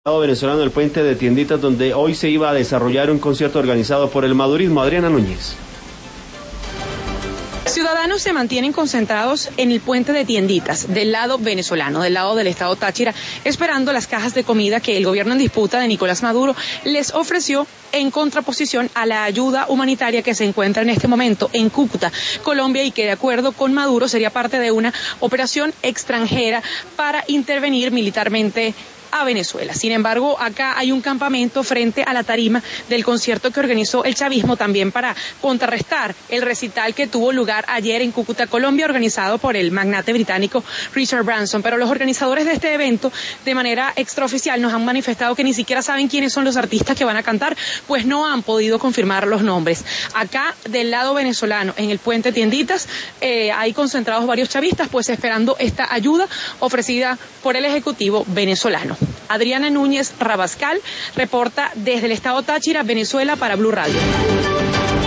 venezolano del puente de Tienditas, donde hoy se iba a desarrollar un concierto organizado por el madurismo. Adriana Núñez. Ciudadanos se mantienen concentrados en el puente de Tienditas, del lado venezolano, del lado del estado Táchira, esperando las cajas de comida que el gobierno en disputa de Nicolás Maduro les ofreció en contraposición a la ayuda humanitaria que se encuentra en este momento en Cúcuta, Colombia, y que de acuerdo con Maduro sería parte de una operación extranjera para intervenir militarmente a Venezuela. Sin embargo, acá hay un campamento frente a la tarima del concierto que organizó el chavismo también para contrarrestar el recital que tuvo lugar ayer en Cúcuta, Colombia, organizado por el magnate británico Richard Branson. Pero los organizadores de este evento, de manera extraoficial, nos han manifestado que ni siquiera saben quiénes son los artistas que van a cantar, pues no han podido confirmar los nombres. Acá, del lado venezolano, en el puente Tienditas, hay concentrados varios chavistas, pues esperando esta ayuda ofrecida por el Ejecutivo venezolano. Adriana Núñez Rabascal reporta desde el estado Táchira, Venezuela, para Blue Radio.